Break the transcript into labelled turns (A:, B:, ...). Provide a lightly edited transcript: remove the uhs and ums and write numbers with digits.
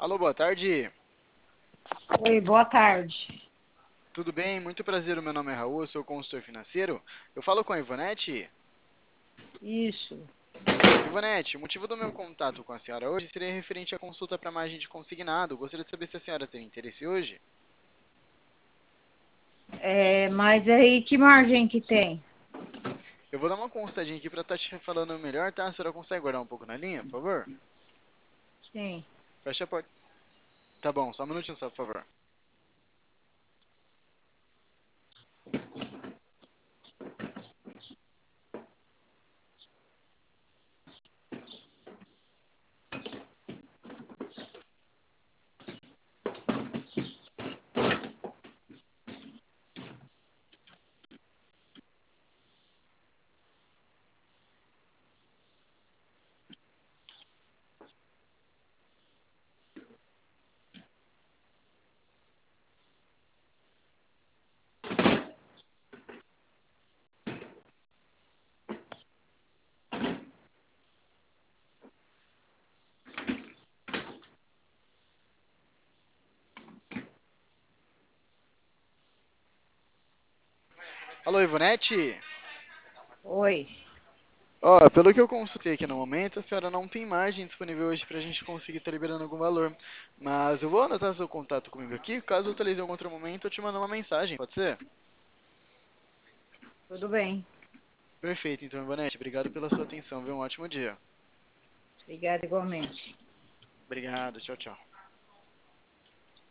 A: Alô, boa tarde.
B: Oi, boa tarde.
A: Tudo bem? Muito prazer, o meu nome é Raul, eu sou consultor financeiro. Eu falo com a Ivonete.
B: Isso.
A: Ivonete, o motivo do meu contato com a senhora hoje seria referente à consulta para margem de consignado. Gostaria de saber se a senhora tem interesse hoje.
B: Mas aí que margem que tem?
A: Eu vou dar uma consultadinha aqui para estar te falando melhor, tá? A senhora consegue guardar um pouco na linha, por favor?
B: Sim.
A: Fecha a porta. Tá bom, só um minutinho só, por favor. Alô, Ivonete?
B: Oi.
A: Ó, pelo que eu consultei aqui no momento, a senhora não tem margem disponível hoje pra gente conseguir estar liberando algum valor. Mas eu vou anotar seu contato comigo aqui, caso eu utilize em algum outro momento, eu te mando uma mensagem, pode ser?
B: Tudo bem.
A: Perfeito, então, Ivonete, obrigado pela sua atenção, viu? Um ótimo dia.
B: Obrigada igualmente.
A: Obrigado, tchau, tchau.